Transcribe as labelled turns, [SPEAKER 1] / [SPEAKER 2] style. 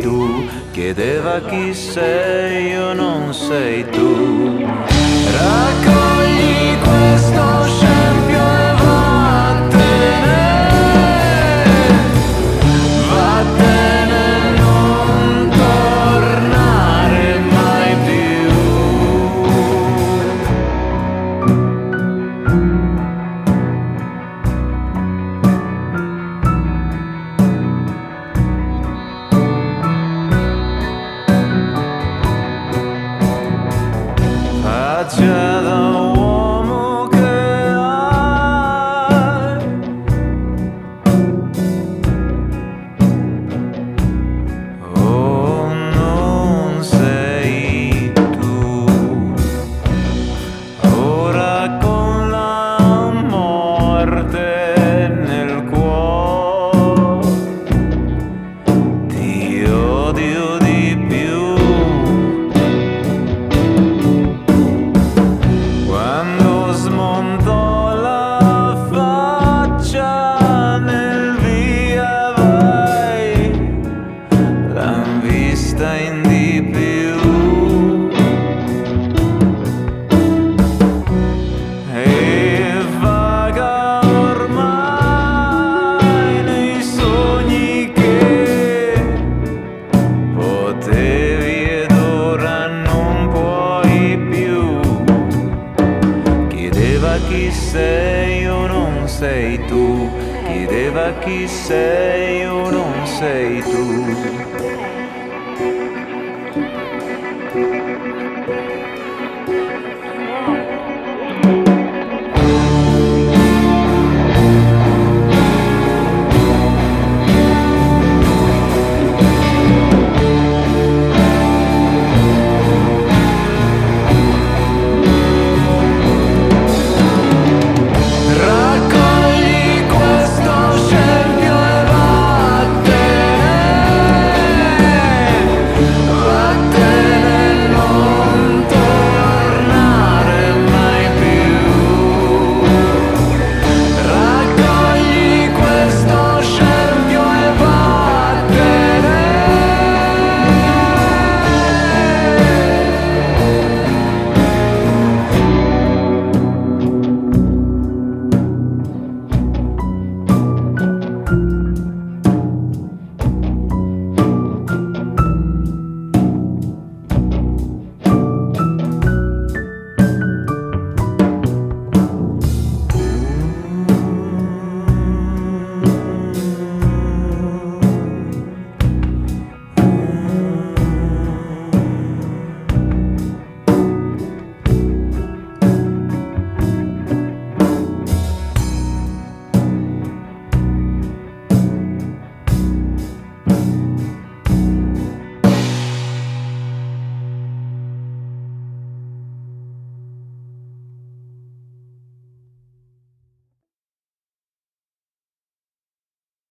[SPEAKER 1] tu, chiedeva chi sei, io non sei tu. Raccogli questo scempio e vattene, vattene, non tornare mai più. Faccia da uomo che hai, oh non sei tu, ora con la morte nel cuore ti odio di più. Quando smontò la faccia nel via vai, l'han vista in di più. E vaga ormai nei sogni che potevi ed ora non puoi più. Chiedeva chi sei o non sei tu, chiedeva chi sei o non sei tu.